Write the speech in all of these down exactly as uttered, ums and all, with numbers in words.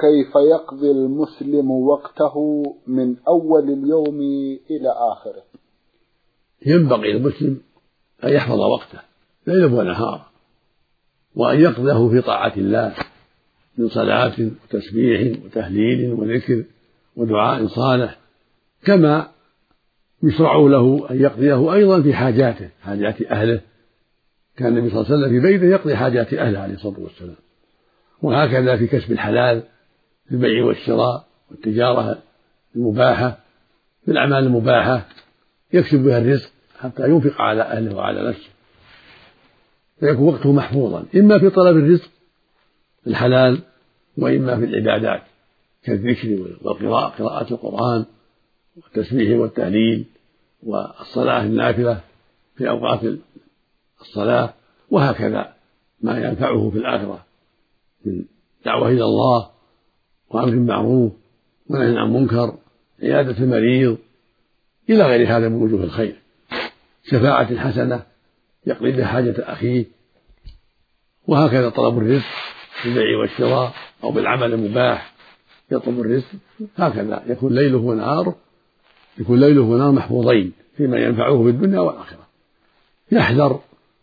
كيف يقضي المسلم وقته من أول اليوم إلى آخره؟ ينبغي المسلم أن يحفظ وقته ليلا ونهارا، وأن يقضيه في طاعة الله من صلاة وتسبيح وتهليل وذكر ودعاء صالح، كما يشرع له أن يقضيه أيضا في حاجاته، حاجات أهله. كان النبي صلى الله عليه وسلم في بيته يقضي حاجات أهله عليه الصلاة والسلام. وهكذا في كسب الحلال، في البيع والشراء والتجارة المباحة، في الأعمال المباحة يكسب بها الرزق حتى ينفق على أهله وعلى نفسه، فيكون وقته محفوظا إما في طلب الرزق الحلال وإما في العبادات كالذكر والقراءة، قراءة القرآن والتسبيح والتهليل والصلاة النافلة في أوقات الصلاة، وهكذا ما ينفعه في الآخرة من دعوة إلى الله وأمر بالمعروف ونهي عن منكر، عيادة المريض، إلى غير هذا من وجوه الخير، شفاعة حسنة يقضي بها حاجة أخيه، وهكذا طلب الرزق بالبيع والشراء أو بالعمل المباح يطلب الرزق، هكذا يكون ليله ونهاره يكون ليله ونهاره محفوظين فيما ينفعه في الدنيا والآخرة. يحذر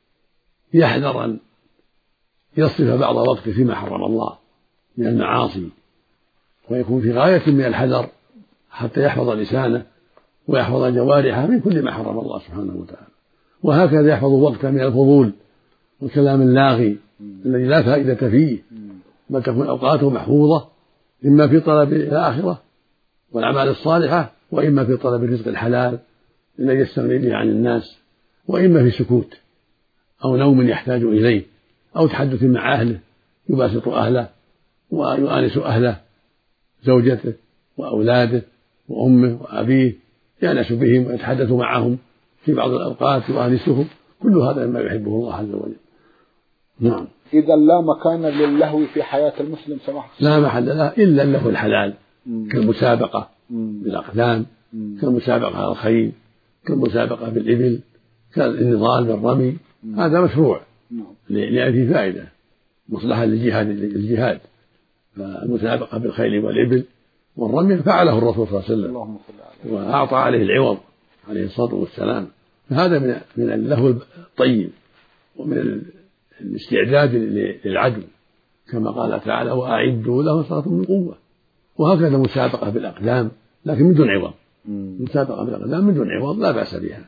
يحذر أن يصرف بعض وقته فيما حرم الله من المعاصي، ويكون في غاية من الحذر حتى يحفظ لسانه ويحفظ جوارحه من كل ما حرم الله سبحانه وتعالى. وهكذا يحفظ وقته من الفضول والكلام اللاغي الذي لا فائدة فيه، بل تكون أوقاته محفوظة إما في طلب الآخرة والأعمال الصالحة، وإما في طلب الرزق الحلال الذي يستغني به عن الناس، وإما في سكوت أو نوم يحتاج إليه أو تحدث مع أهله، يباسط أهله ويؤانس أهله، زوجته وأولاده وأمه وأبيه، يأنس بهم ويتحدث معهم في بعض الأوقات يؤانسهم، كل هذا مما يحبه الله عز وجل. نعم. إذا لا مكان للهو في حياة المسلم سماحة؟ لا محل له إلا اللهو الحلال، كالمسابقة بالأقدام، كالمسابقة على الخيل، كالمسابقة بالإبل، كالنضال بالرمي، هذا مشروع لأن فيه فائدة مصلحة للجهاد الجهاد فالمسابقة بالخيل والإبل والرمي فعله الرسول صلى الله عليه وسلم وأعطى عليه العوض عليه الصلاة والسلام، فهذا من من اللهو الطيب ومن الاستعداد للعدو، كما قال تعالى وأعدوا له صلاة من قوة. وهكذا مسابقة بالأقدام لكن من دون عوض، مسابقة بالأقدام من دون عوض لا بأس بها.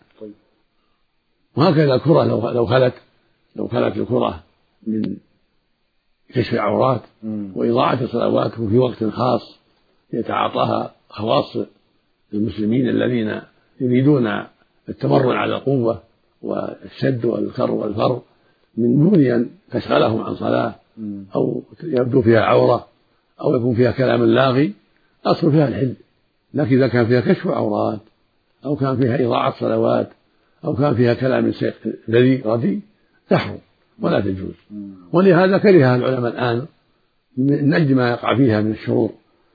وهكذا الكرة لو لو خلت لو خلت الكرة من كشف عورات وإضاعة الصلوات في وقت خاص يتعاطاها خواص المسلمين الذين يريدون التمرن على القوة والشد والكر والفر من دون أن تشغلهم عن صلاة أو يبدو فيها عورة أو يكون فيها كلام لاغي، أصل فيها الحل. لكن إذا كان فيها كشف عورات أو كان فيها إضاعة صلوات أو كان فيها كلام ذي ردي تحرم ولا تجوز. ولهذا كرهها العلماء الآن من أجل ما يقع فيها من الشرور،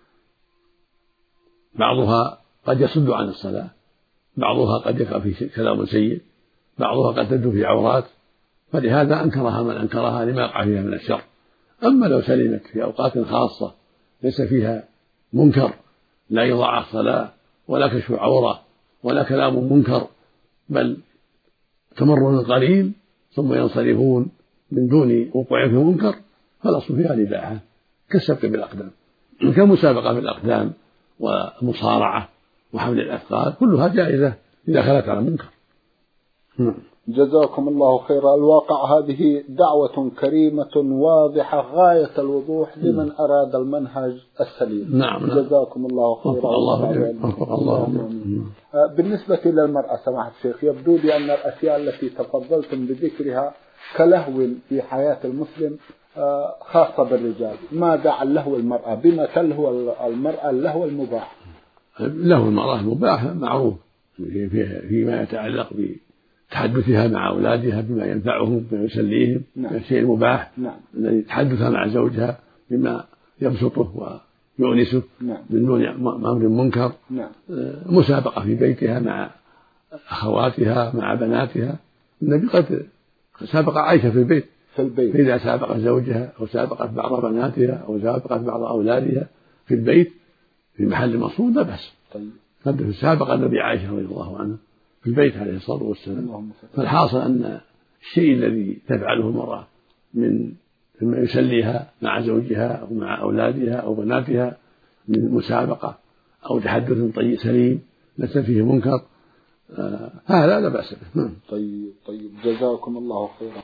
بعضها قد يصد عن الصلاة، بعضها قد يقع في كلام سيء، بعضها قد تبدو في عورات، فلهذا أنكرها من أنكرها لما يقع فيها من الشر. أما لو سلمت في أوقات خاصة ليس فيها منكر، لا إضاعة الصلاة ولا كشف عورة ولا كلام منكر، بل تمرن قليل ثم ينصرفون من دون وقوع في منكر، فالأصل فيها الإباحة كالسبق بالأقدام، كالمسابقة بالأقدام والمصارعة وحمل الأثقال، كلها جائزة إذا خلت على منكر. جزاكم الله خيرا. الواقع هذه دعوة كريمة واضحة غاية الوضوح لمن أراد المنهج السليم. نعم. جزاكم الله خيرا. الله الله. بالنسبة للمرأة سماحة الشيخ، يبدو لي أن الأشياء التي تفضلتم بذكرها كلهو في حياة المسلم خاصة بالرجال، ماذا عن لهو المرأة؟ بما تلهو المرأة اللهو المباح؟ لهو المرأة المباح معروف فيما يتعلق بتحدثها مع أولادها بما ينفعهم بما يسليهم من الشيء المباح الذي تحدثها مع زوجها بما يبسطه ويؤنسه من دون أمر منكر. مسابقة في بيتها مع أخواتها مع بناتها، النبي قد سابق عائشة في البيت في البيت. فإذا سابقت زوجها أو سابقت بعض بناتها أو سابقت بعض أولادها في البيت في محل مقصود لا بأس. طيب. قد سابق النبي عائشة رضي الله عنها في البيت عليه الصلاة والسلام. فالحاصل أن الشيء الذي تفعله المرأة من مما يسليها مع زوجها أو مع أولادها أو بناتها من مسابقة أو تحدث طيب سليم ليس فيه منكر، آه هذا لا بأس به. طيب طيب جزاكم الله خيرا.